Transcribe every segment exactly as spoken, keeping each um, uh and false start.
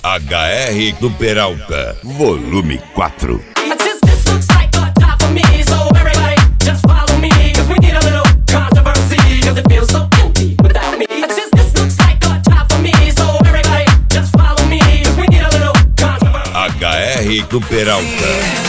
H R do Peralta, volume quatro. H R do Peralta.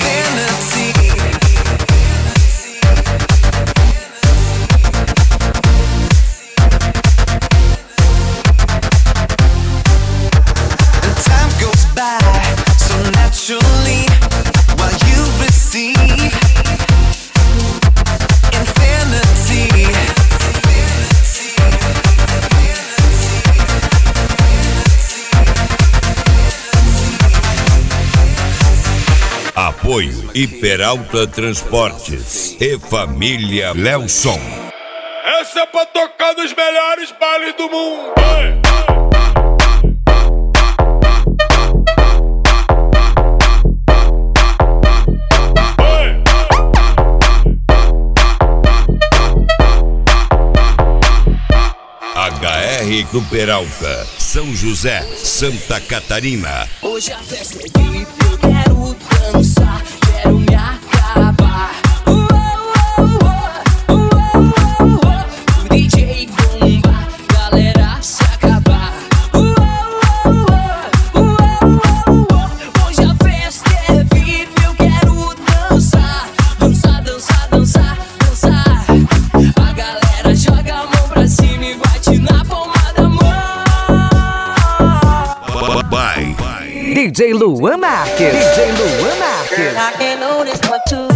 Apoio e Peralta Transportes e Família Lelson. Essa é pra tocar nos melhores bailes do mundo. H R do Peralta, São José, Santa Catarina. Hoje a festa é V I P, eu quero dançar, quero me acabar. Uh, uh, uh, uh, uh, uh, uh. O D J bomba, galera se acabar. Uh, uh, uh, uh, uh, uh, uh. Hoje a festa é V I P, eu quero dançar, dançar, dançar, dançar, dançar. A galera joga a mão pra cima e bate na palma da mão. Bye. D J Luan Marques. D J Luan Marques. I can't notice but two.